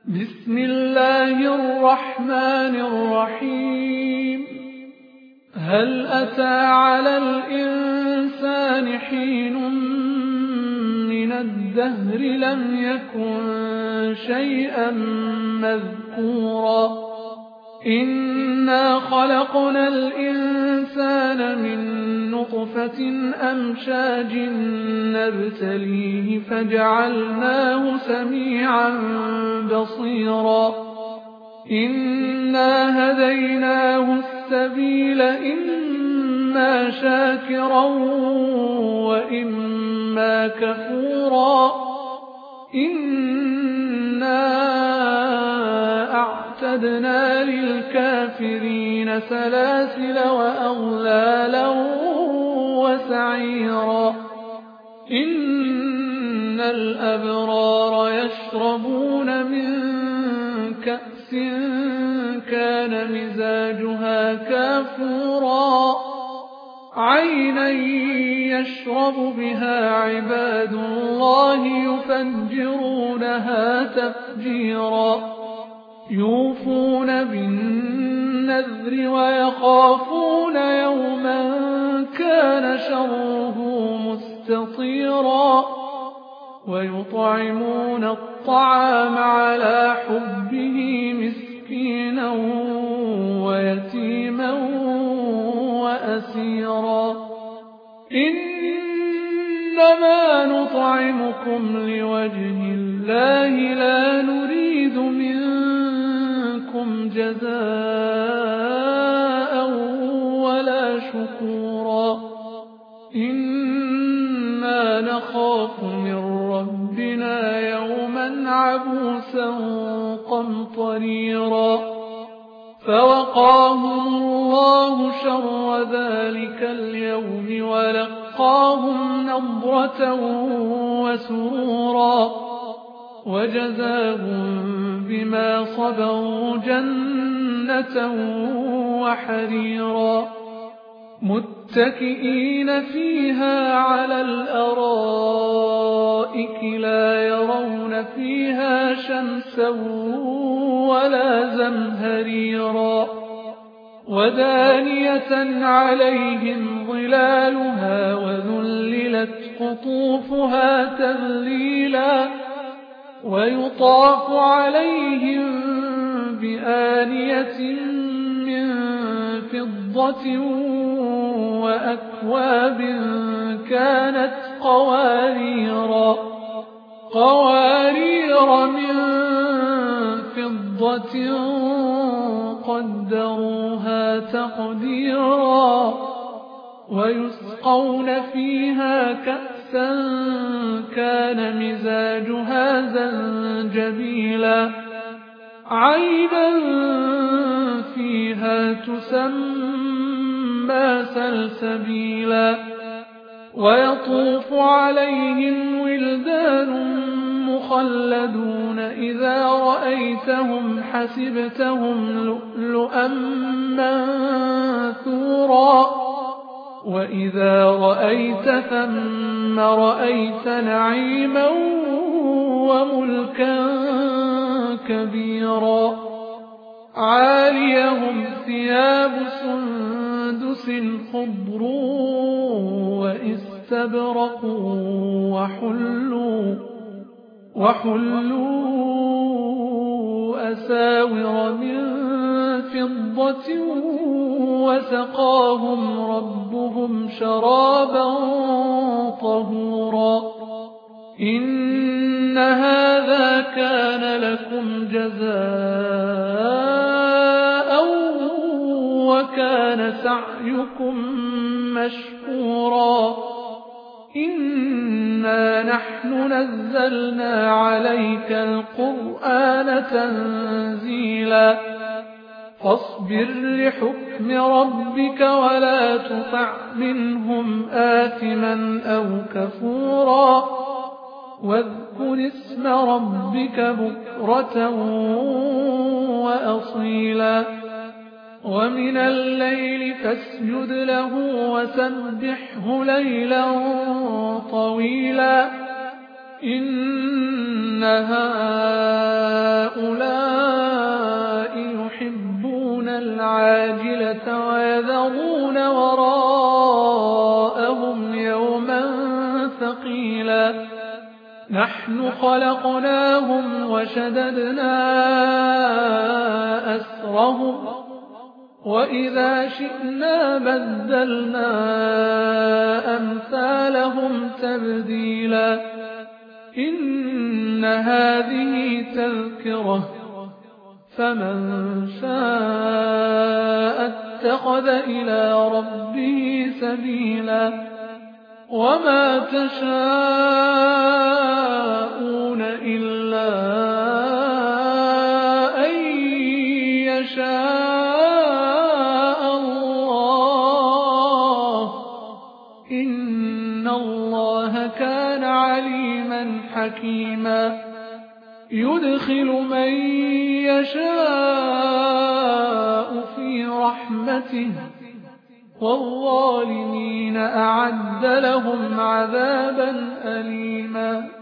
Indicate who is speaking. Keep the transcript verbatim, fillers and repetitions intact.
Speaker 1: بسم الله الرحمن الرحيم. هل أتى على الإنسان حين من الدهر لم يكن شيئا مذكورا إنا خلقنا الإنسان من نطفة أمشاج نبتليه فجعلناه سميعا بصيرا إنا هديناه السبيل إما شاكرا وإما كفورا إنا أعتدنا للكافرين سلاسل وأغلالا وسعيرا إن الأبرار يشربون من كأس كان مزاجها كافورا عينا يشرب بها عباد الله يفجرونها تفجيرا يوفون بالنذر ويخافون يوما كان شره مستطيرا ويطعمون الطعام على حبه مسكينا ويتيما وأسيرا إنما نطعمكم لوجه الله لا نريد منكم جزاء ولا شكورا إنا نخاف من ربنا يوما عبوسا قمطريرا فوقاهم الله شر ذلك اليوم ولقاهم نضرة وسرورا وجزاهم بما صبروا جنة وحريرا متكئين فيها على الأرائك لا يرون فيها شمسا ولا زمهريرا ودانية عليهم ظلالها وذللت قطوفها تذليلا ويطاف عليهم بآنية من فضة وأكواب كانت قواريرا قوارير من فضة قدروها تقديرا ويسقون فيها كأسا كان مزاجها زنجبيلا عينا فيها تسمى سلسبيلا ويطوف عليهم ولدان مخلدون إذا رأيتهم حسبتهم لؤلؤا منثورا وإذا رأيت ثم رأيت نعيما وملكا كبيرا عاليهم ثياب سندس خضر واستبرق وحلوا وحلوا أساور من فضة وسقاهم ربهم شرابا طهورا إن هذا كان لكم جزاء وكان سعيكم مشكورا إنا نحن نزلنا عليك القرآن تنزيلا فاصبر لحكم ربك ولا تطع منهم آثما أو كفورا واذكر اسم ربك بكرة وأصيلا ومن الليل فاسجد له وسبحه ليلا طويلا إن هؤلاء نحن خلقناهم وشددنا أسرهم وإذا شئنا بدلنا أمثالهم تبديلا إن هذه تذكرة فمن شاء اتخذ إلى ربه سبيلا وما تشاءون إلا أن يشاء الله إن الله كان عليما حكيما يدخل من يشاء في رحمته والظالمين أعد لهم عذابا أليما